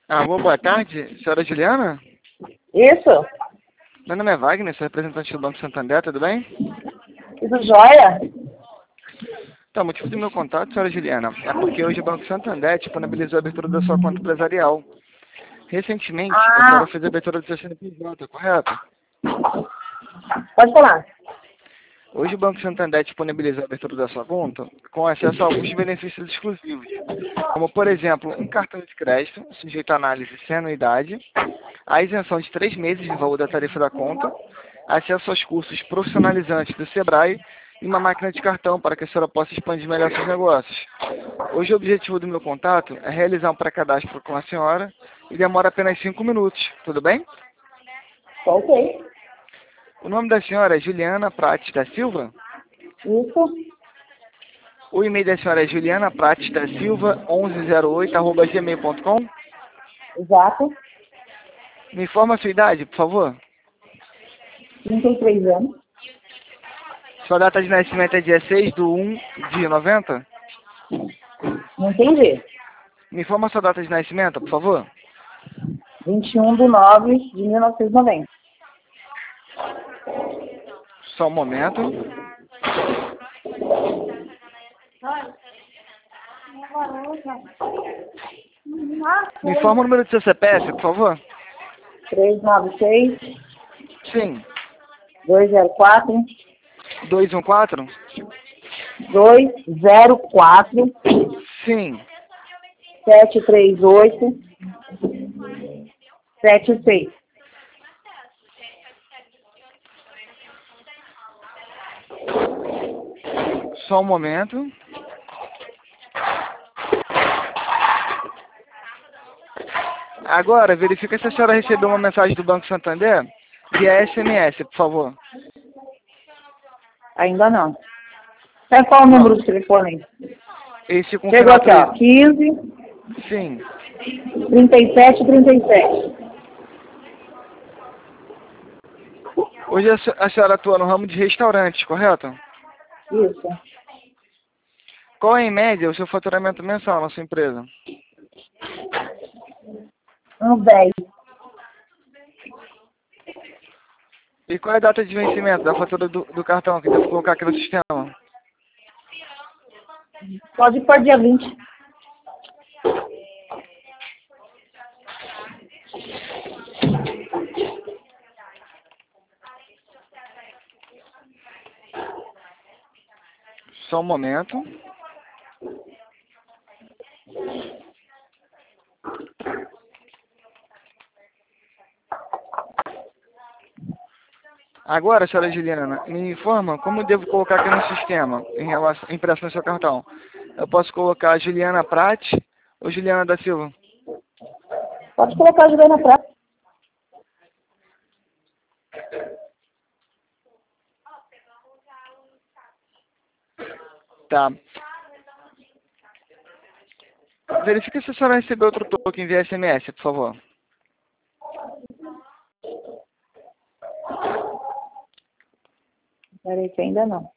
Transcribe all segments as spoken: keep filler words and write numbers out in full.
Alô, boa tarde, senhora Juliana? Isso? Meu nome é Wagner, sou representante do Banco Santander, tudo bem? Tudo jóia? Então, o motivo do meu contato, senhora Juliana, é porque hoje o Banco Santander disponibilizou a abertura da sua conta empresarial. Recentemente, a Ah, senhora fez a abertura do seu C N P J, correto? pode falar. Hoje o Banco Santander disponibilizou a abertura da sua conta com acesso a alguns benefícios exclusivos, como, por exemplo, um cartão de crédito sujeito a análise sem anuidade, a isenção de três meses do valor da tarifa da conta, acesso aos cursos profissionalizantes do Sebrae e uma máquina de cartão para que a senhora possa expandir melhor seus negócios. Hoje o objetivo do meu contato é realizar um pré-cadastro com a senhora e demora apenas cinco minutos, tudo bem? Ok. O nome da senhora é Juliana Prates da Silva? Isso? O e-mail da senhora é juliana prates da silva onze zero oito arroba gmail ponto com. Exato. Me informa a sua idade, por favor. trinta e três anos. Sua data de nascimento é dia seis de um de noventa? Não entendi. Me informa a sua data de nascimento, por favor. vinte e um de nove de mil novecentos e noventa. Só um momento. Me informa o número do seu C P F, por favor. três nove seis, Sim. dois zero quatro, dois um quatro? dois zero quatro, Sim. sete três oito, sete seis. Só um momento. Agora, verifica se a senhora recebeu uma mensagem do Banco Santander via S M S, por favor. Ainda não. Sabe qual é o número do telefone? Esse com Chegou final aqui, ó. três. quinze, Sim. trinta e sete, trinta e sete. Hoje a se- a senhora atua no ramo de restaurantes, correto? Isso. Qual é, em média, o seu faturamento mensal na sua empresa? Um dez. E qual é a data de vencimento da fatura do, do cartão que eu devo colocar aqui no sistema? Pode pôr dia vinte. Só um momento. Agora, senhora Juliana, me informa como eu devo colocar aqui no sistema, em relação, impresso no seu cartão. Eu posso colocar Juliana Prate ou Juliana da Silva? Pode colocar a Juliana Prata. Tá. Verifica se a senhora recebeu outro token via S M S, por favor. Peraí que ainda não.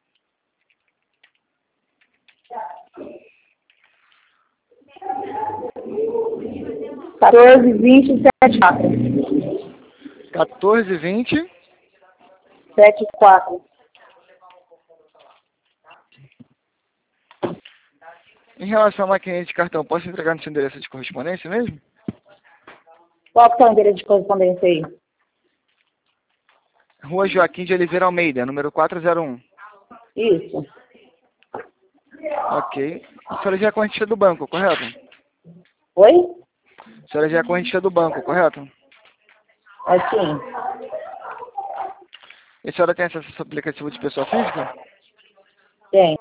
quatorze, vinte, sete, quatro. quatorze, vinte. sete, quatro. Em relação à maquininha de cartão, posso entregar no seu endereço de correspondência mesmo? Qual que é o endereço de correspondência aí? Rua Joaquim de Oliveira Almeida, número quatrocentos e um. Isso. Ok. A senhora já é correntista do banco, correto? Oi? A senhora já é correntista do banco, correto? Assim. E a senhora tem acesso ao aplicativo de pessoa física? Tenho.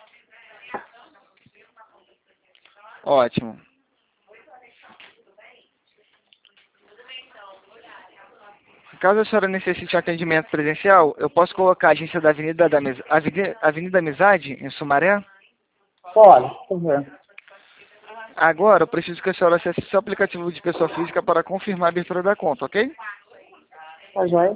Ótimo. Caso a senhora necessite de atendimento presencial, eu posso colocar a agência da Avenida da Amizade, Avenida, Avenida Amizade, em Sumaré? Pode, por favor. Agora, eu preciso que a senhora acesse seu aplicativo de pessoa física para confirmar a abertura da conta, ok? Tá joia?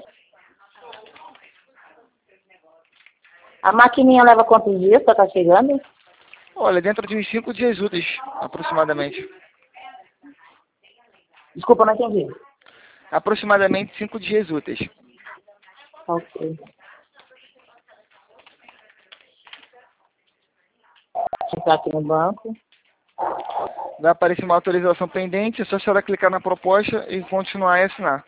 A maquininha leva quantos dias para estar chegando? Olha, dentro de uns cinco dias úteis, aproximadamente. Desculpa, não entendi. Aproximadamente cinco dias úteis. Ok. Deixa eu entrar aqui no banco. Vai aparecer uma autorização pendente, é só a senhora clicar na proposta e continuar e assinar.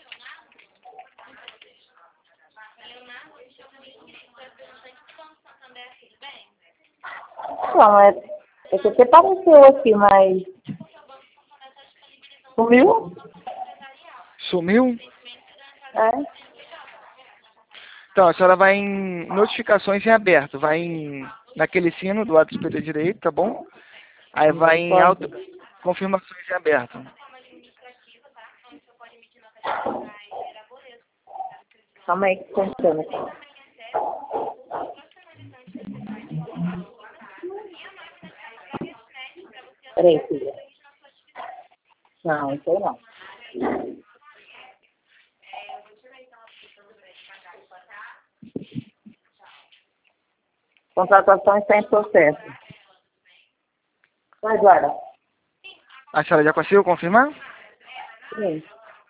Não, é, é que até apareceu aqui, mas... Sumiu? Sumiu? É. Então, a senhora vai em notificações em aberto, vai em, naquele sino do lado superior direito, tá bom? Aí vai em Pode. auto, confirmações em aberto. Calma aí, que tô entrando aqui. Peraí, filha. Não, isso aí não. Contratação está em processo. Vai, Eduarda. A senhora já conseguiu confirmar? Sim.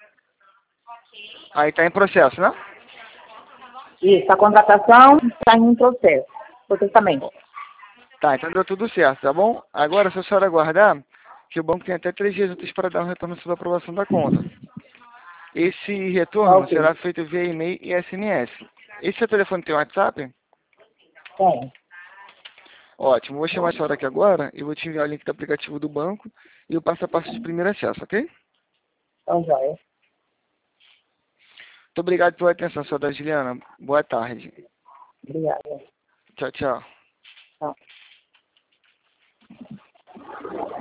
Aí está em processo, né? Isso, a contratação está em processo. Processamento. Tá, então deu tudo certo, tá bom? Agora, se a senhora aguardar, que o banco tem até três dias úteis para dar um retorno sobre a aprovação da conta. Esse retorno Ok. será feito via e-mail e S M S. Esse seu telefone tem WhatsApp? Tem. Ótimo, vou chamar a senhora aqui agora e vou te enviar o link do aplicativo do banco e o passo a passo de primeiro acesso, ok? Então, joia. Muito obrigado pela atenção, senhora Juliana. Boa tarde. Obrigada. Tchau, tchau. Tchau.